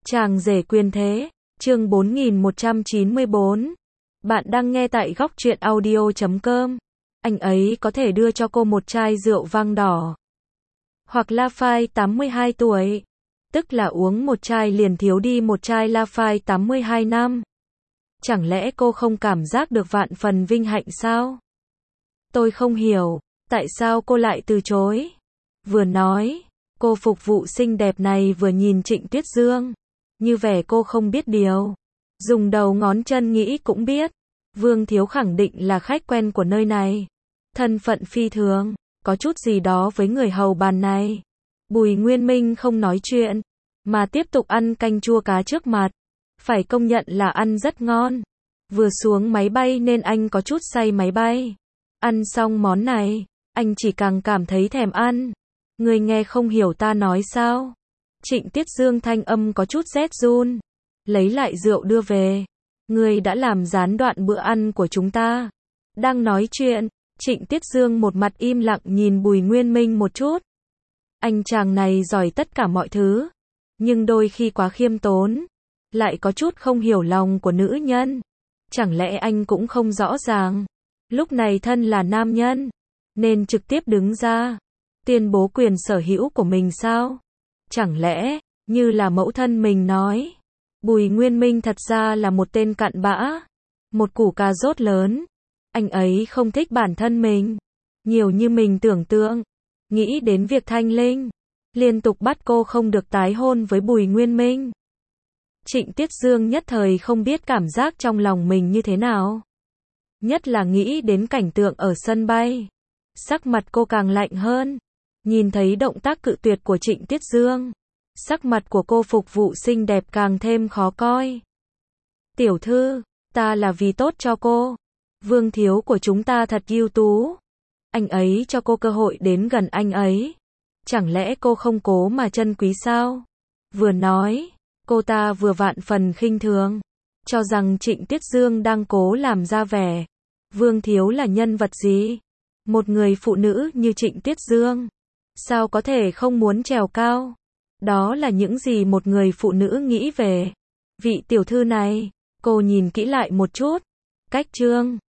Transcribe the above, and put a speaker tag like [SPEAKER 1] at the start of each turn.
[SPEAKER 1] Chàng rể quyền thế, chương 4194. Bạn đang nghe tại góc truyện audio.com. Anh ấy có thể đưa cho cô một chai rượu vang đỏ. Hoặc Laphite 82 tuổi. Tức là uống một chai liền thiếu đi một chai Laphite 82 năm. Chẳng lẽ cô không cảm giác được vạn phần vinh hạnh sao? Tôi không hiểu, tại sao cô lại từ chối? Vừa nói, cô phục vụ xinh đẹp này vừa nhìn Trịnh Tuyết Dương. Như vẻ cô không biết điều. Dùng đầu ngón chân nghĩ cũng biết. Vương Thiếu khẳng định là khách quen của nơi này. Thân phận phi thường, có chút gì đó với người hầu bàn này. Bùi Nguyên Minh không nói chuyện, mà tiếp tục ăn canh chua cá trước mặt. Phải công nhận là ăn rất ngon. Vừa xuống máy bay nên anh có chút say máy bay. Ăn xong món này, anh chỉ càng cảm thấy thèm ăn. Người nghe không hiểu ta nói sao? Trịnh Tiết Dương thanh âm có chút rét run. Lấy lại rượu đưa về. Người đã làm gián đoạn bữa ăn của chúng ta. Đang nói chuyện, Trịnh Tiết Dương một mặt im lặng nhìn Bùi Nguyên Minh một chút. Anh chàng này giỏi tất cả mọi thứ, nhưng đôi khi quá khiêm tốn, lại có chút không hiểu lòng của nữ nhân. Chẳng lẽ anh cũng không rõ ràng, lúc này thân là nam nhân, nên trực tiếp đứng ra, tuyên bố quyền sở hữu của mình sao? Chẳng lẽ, như là mẫu thân mình nói, Bùi Nguyên Minh thật ra là một tên cặn bã, một củ cà rốt lớn. Anh ấy không thích bản thân mình, nhiều như mình tưởng tượng. Nghĩ đến việc Thanh Linh liên tục bắt cô không được tái hôn với Bùi Nguyên Minh. Trịnh Tiết Dương nhất thời không biết cảm giác trong lòng mình như thế nào. Nhất là nghĩ đến cảnh tượng ở sân bay. Sắc mặt cô càng lạnh hơn. Nhìn thấy động tác cự tuyệt của Trịnh Tiết Dương, sắc mặt của cô phục vụ xinh đẹp càng thêm khó coi. Tiểu thư, ta là vì tốt cho cô. Vương Thiếu của chúng ta thật ưu tú. Anh ấy cho cô cơ hội đến gần anh ấy. Chẳng lẽ cô không cố mà trân quý sao? Vừa nói, cô ta vừa vạn phần khinh thường, cho rằng Trịnh Tiết Dương đang cố làm ra vẻ. Vương Thiếu là nhân vật gì? Một người phụ nữ như Trịnh Tiết Dương, sao có thể không muốn trèo cao? Đó là những gì một người phụ nữ nghĩ về vị tiểu thư này. Cô nhìn kỹ lại một chút. Cách chương